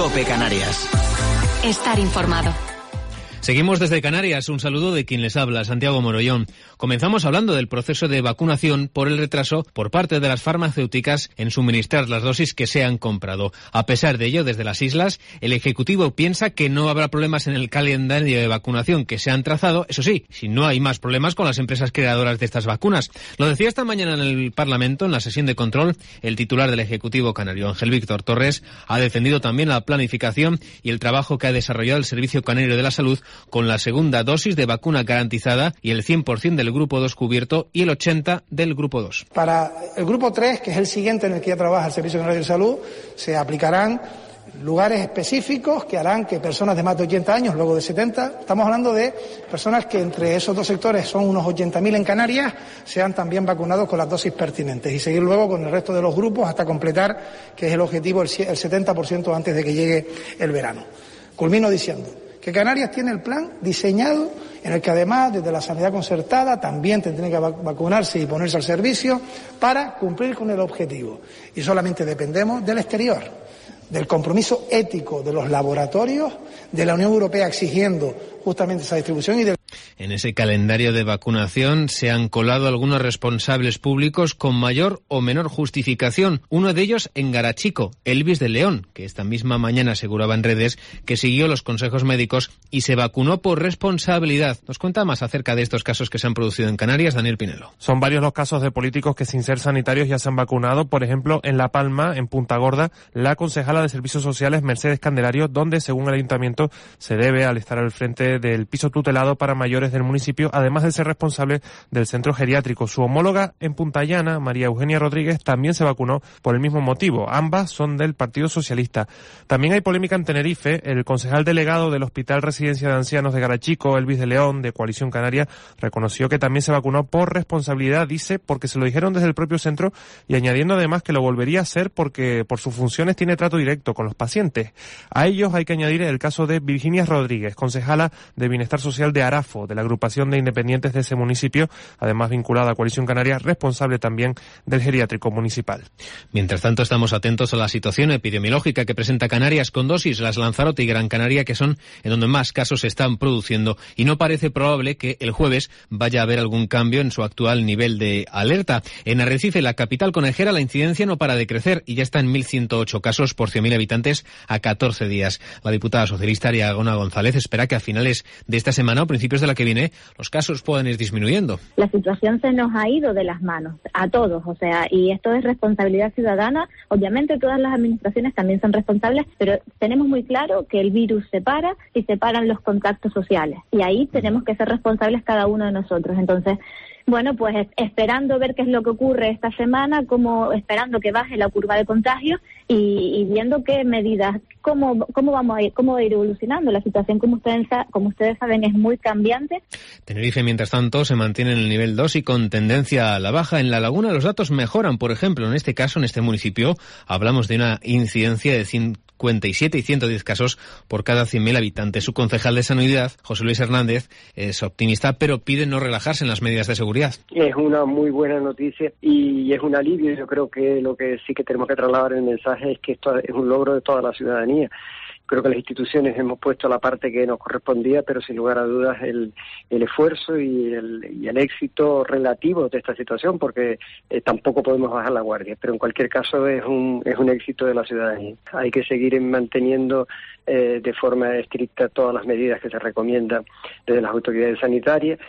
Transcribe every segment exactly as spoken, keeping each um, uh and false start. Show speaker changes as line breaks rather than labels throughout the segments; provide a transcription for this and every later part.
COPE Canarias.
Estar informado.
Seguimos desde Canarias. Un saludo de quien les habla, Santiago Morollón. Comenzamos hablando del proceso de vacunación por el retraso por parte de las farmacéuticas en suministrar las dosis que se han comprado. A pesar de ello, desde las islas, el Ejecutivo piensa que no habrá problemas en el calendario de vacunación que se han trazado. Eso sí, si no hay más problemas con las empresas creadoras de estas vacunas. Lo decía esta mañana en el Parlamento, en la sesión de control, el titular del Ejecutivo canario, Ángel Víctor Torres, ha defendido también la planificación y el trabajo que ha desarrollado el Servicio Canario de la Salud con la segunda dosis de vacuna garantizada y el cien por ciento del grupo dos cubierto y el ochenta por ciento del grupo dos.
Para el grupo tres, que es el siguiente en el que ya trabaja el Servicio Canario de Salud, se aplicarán lugares específicos que harán que personas de más de ochenta años, luego de setenta, estamos hablando de personas que entre esos dos sectores son unos ochenta mil en Canarias, sean también vacunados con las dosis pertinentes y seguir luego con el resto de los grupos hasta completar, que es el objetivo, el setenta por ciento antes de que llegue el verano. Culmino diciendo que Canarias tiene el plan diseñado en el que además desde la sanidad concertada también tendrán que vacunarse y ponerse al servicio para cumplir con el objetivo. Y solamente dependemos del exterior, del compromiso ético de los laboratorios, de la Unión Europea exigiendo justamente esa distribución y del...
En ese calendario de vacunación se han colado algunos responsables públicos con mayor o menor justificación. Uno de ellos en Garachico, Elvis de León, que esta misma mañana aseguraba en redes que siguió los consejos médicos y se vacunó por responsabilidad. Nos cuenta más acerca de estos casos que se han producido en Canarias, Daniel Pinelo.
Son varios los casos de políticos que sin ser sanitarios ya se han vacunado. Por ejemplo, en La Palma, en Punta Gorda, la concejala de Servicios Sociales, Mercedes Candelario, donde, según el ayuntamiento, se debe al estar al frente del piso tutelado para mayores del municipio, además de ser responsable del centro geriátrico. Su homóloga en Punta Llana, María Eugenia Rodríguez, también se vacunó por el mismo motivo. Ambas son del Partido Socialista. También hay polémica en Tenerife. El concejal delegado del Hospital Residencia de Ancianos de Garachico, Elvis de León, de Coalición Canaria, reconoció que también se vacunó por responsabilidad, dice, porque se lo dijeron desde el propio centro y añadiendo además que lo volvería a hacer porque por sus funciones tiene trato directo con los pacientes. A ellos hay que añadir el caso de Virginia Rodríguez, concejala de Bienestar Social de Arafo, de la agrupación de independientes de ese municipio, además vinculada a Coalición Canaria, responsable también del geriátrico municipal.
Mientras tanto, estamos atentos a la situación epidemiológica que presenta Canarias con dosis, las Lanzarote y Gran Canaria, que son en donde más casos se están produciendo, y no parece probable que el jueves vaya a haber algún cambio en su actual nivel de alerta. En Arrecife, la capital conejera, la incidencia no para de crecer y ya está en mil ciento ocho casos por cien mil habitantes a catorce días. La diputada socialista Ariagona González espera que a finales de esta semana o principios de la que viene los casos puedan ir disminuyendo.
La situación se nos ha ido de las manos a todos, o sea, y esto es responsabilidad ciudadana. Obviamente todas las administraciones también son responsables, pero tenemos muy claro que el virus se para y se paran los contactos sociales y ahí tenemos que ser responsables cada uno de nosotros. Entonces, bueno, pues esperando ver qué es lo que ocurre esta semana, como esperando que baje la curva de contagios y, y viendo qué medidas, cómo cómo vamos a ir, cómo va a ir evolucionando. La situación, como ustedes como ustedes saben, es muy cambiante.
Tenerife, mientras tanto, se mantiene en el nivel dos y con tendencia a la baja. En La Laguna los datos mejoran. Por ejemplo, en este caso, en este municipio, hablamos de una incidencia de cincuenta y siete y ciento diez casos por cada cien mil habitantes. Su concejal de Sanidad, José Luis Hernández, es optimista, pero pide no relajarse en las medidas de seguridad.
Es una muy buena noticia y es un alivio. Yo creo que lo que sí que tenemos que trasladar en el mensaje es que esto es un logro de toda la ciudadanía. Creo que las instituciones hemos puesto la parte que nos correspondía, pero sin lugar a dudas el, el esfuerzo y el, y el éxito relativo de esta situación, porque eh, tampoco podemos bajar la guardia. Pero en cualquier caso es un, es un éxito de la ciudadanía. Hay que seguir manteniendo eh, de forma estricta todas las medidas que se recomiendan desde las autoridades sanitarias.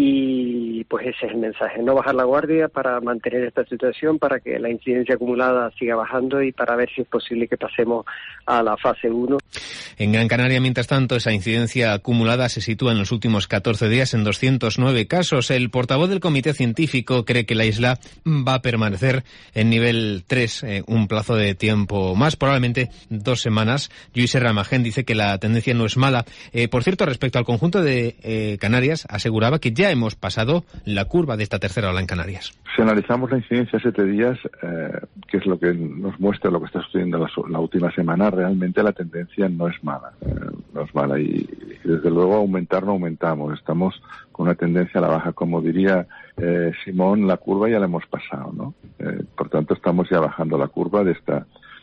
Y pues ese es el mensaje, no bajar la guardia para mantener esta situación, para que la incidencia acumulada siga bajando y para ver si es posible que pasemos a la fase uno.
En Gran Canaria, mientras tanto, esa incidencia acumulada se sitúa en los últimos catorce días en doscientos nueve casos. El portavoz del Comité Científico cree que la isla va a permanecer en nivel tres eh, un plazo de tiempo más, probablemente dos semanas. Lluís Ramagén dice que la tendencia no es mala. Eh, por cierto, respecto al conjunto de eh, Canarias, aseguraba que ya hemos pasado la curva de esta tercera ola en Canarias.
Si analizamos la incidencia a siete días, eh, que es lo que nos muestra lo que está sucediendo la, la última semana, realmente la tendencia no es mala. Eh, no es mala y, y desde luego aumentar no aumentamos. Estamos con una tendencia a la baja. Como diría eh, Simón, la curva ya la hemos pasado, ¿no? Eh, por tanto, estamos ya bajando la curva de esta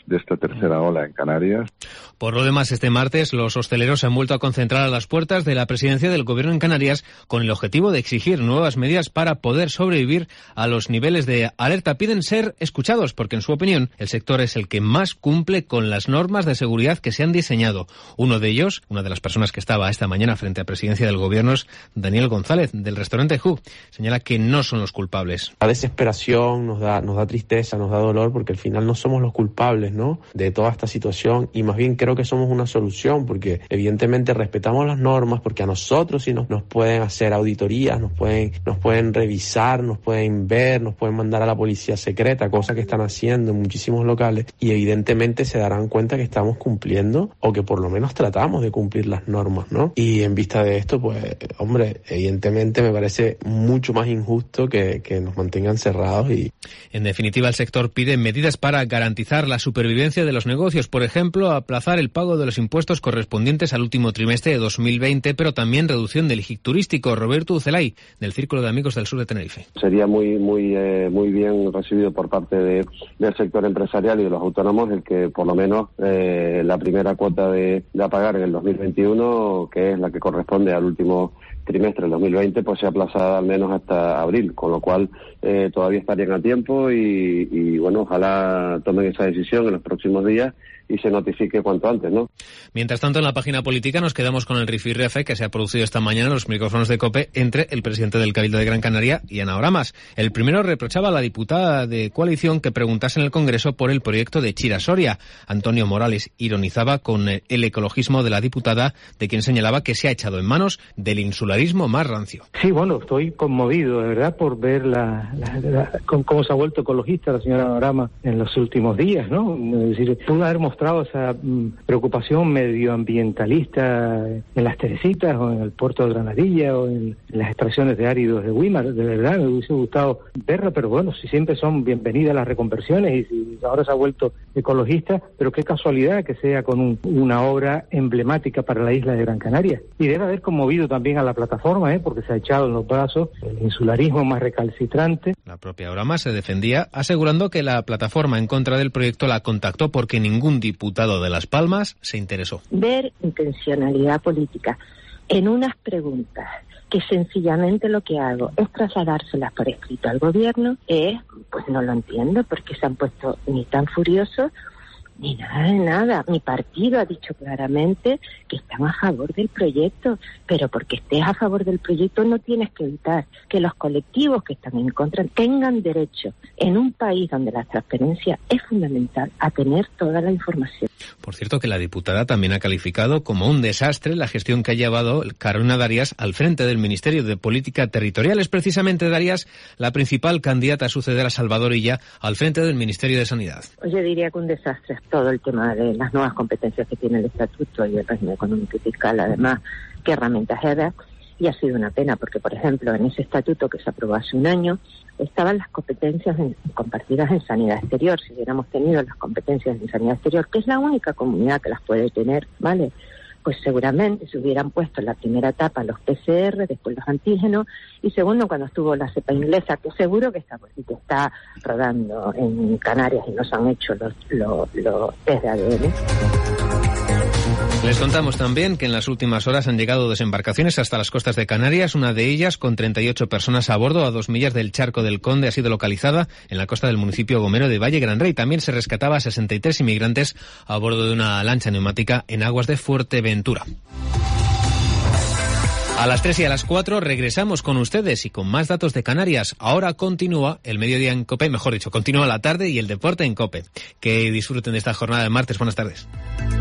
de esta tercera ola en Canarias.
Por lo demás, este martes los hosteleros se han vuelto a concentrar a las puertas de la presidencia del Gobierno en Canarias con el objetivo de exigir nuevas medidas para poder sobrevivir a los niveles de alerta. Piden ser escuchados porque, en su opinión, el sector es el que más cumple con las normas de seguridad que se han diseñado. Uno de ellos, una de las personas que estaba esta mañana frente a presidencia del Gobierno, es Daniel González, del restaurante Ju. Señala que no son los culpables.
La desesperación nos da, nos da tristeza, nos da dolor, porque al final no somos los culpables, ¿no?, de toda esta situación, y más bien creo que somos una solución, porque evidentemente respetamos las normas, porque a nosotros sí nos, nos pueden hacer auditorías, nos pueden, nos pueden revisar, nos pueden ver, nos pueden mandar a la policía secreta, cosa que están haciendo en muchísimos locales, y evidentemente se darán cuenta que estamos cumpliendo, o que por lo menos tratamos de cumplir las normas, ¿no? Y en vista de esto, pues, hombre, evidentemente me parece mucho más injusto que, que nos mantengan cerrados. Y
en definitiva, el sector pide medidas para garantizar la supervivencia de los negocios, por ejemplo, aplazar el pago de los impuestos correspondientes al último trimestre de dos mil veinte, pero también reducción del I G I turístico. Roberto Ucelay, del Círculo de Amigos del Sur de Tenerife.
Sería muy muy eh, muy bien recibido por parte de, del sector empresarial y de los autónomos el que por lo menos eh, la primera cuota de, de a pagar en el dos mil veintiuno, que es la que corresponde al último trimestre del dos mil veinte, pues sea aplazada al menos hasta abril, con lo cual eh, todavía estarían a tiempo y, y bueno, ojalá tomen esa decisión en los próximos días y se notifique cuanto antes, ¿no?
Mientras tanto, en la página política nos quedamos con el rifirrafe que se ha producido esta mañana en los micrófonos de COPE entre el presidente del Cabildo de Gran Canaria y Ana Oramas. El primero reprochaba a la diputada de coalición que preguntase en el Congreso por el proyecto de Chira Soria. Antonio Morales ironizaba con el ecologismo de la diputada, de quien señalaba que se ha echado en manos del insularismo más rancio.
Sí, bueno, estoy conmovido, de verdad, por ver la, la, la, cómo se ha vuelto ecologista la señora Ana Oramas en los últimos días, ¿no? Es decir, pudo haber mostrado esa mm, preocupación medioambientalista en las Teresitas o en el puerto de Granadilla o en, en las extracciones de áridos de Güímar. De verdad me hubiese gustado verla, pero bueno, si siempre son bienvenidas las reconversiones y si ahora se ha vuelto ecologista, pero qué casualidad que sea con un, una obra emblemática para la isla de Gran Canaria. Y debe haber conmovido también a la plataforma, ¿eh? Porque se ha echado en los brazos el insularismo más recalcitrante.
La propia Oramas se defendía asegurando que la plataforma en contra del proyecto la contactó porque ningún diputado de Las Palmas se interesó.
Ver intencionalidad política en unas preguntas que sencillamente lo que hago es trasladárselas por escrito al gobierno, eh, pues no lo entiendo porque se han puesto ni tan furiosos ni nada de nada. Mi partido ha dicho claramente que están a favor del proyecto, pero porque estés a favor del proyecto no tienes que evitar que los colectivos que están en contra tengan derecho, en un país donde la transparencia es fundamental, a tener toda la información.
Por cierto, que la diputada también ha calificado como un desastre la gestión que ha llevado Carolina Darias al frente del Ministerio de Política Territorial. Es precisamente Darias la principal candidata a suceder a Salvador Illa al frente del Ministerio de Sanidad.
Yo diría que un desastre es todo el tema de las nuevas competencias que tiene el Estatuto y el régimen económico y fiscal, además, qué herramientas era. Y ha sido una pena porque, por ejemplo, en ese estatuto que se aprobó hace un año estaban las competencias en, compartidas en sanidad exterior. Si hubiéramos tenido las competencias en sanidad exterior, que es la única comunidad que las puede tener, ¿vale?, pues seguramente se hubieran puesto en la primera etapa los P C R, después los antígenos, y segundo, cuando estuvo la cepa inglesa, que seguro que está, pues, que está rodando en Canarias y nos han hecho los, los, los test de A D N.
Les contamos también que en las últimas horas han llegado desembarcaciones hasta las costas de Canarias. Una de ellas, con treinta y ocho personas a bordo, a dos millas del Charco del Conde, ha sido localizada en la costa del municipio gomero de Valle Gran Rey. También se rescataba a sesenta y tres inmigrantes a bordo de una lancha neumática en aguas de Fuerteventura. A las tres y a las cuatro regresamos con ustedes y con más datos de Canarias. Ahora continúa el mediodía en COPE, mejor dicho, continúa la tarde y el deporte en COPE. Que disfruten de esta jornada de martes. Buenas tardes.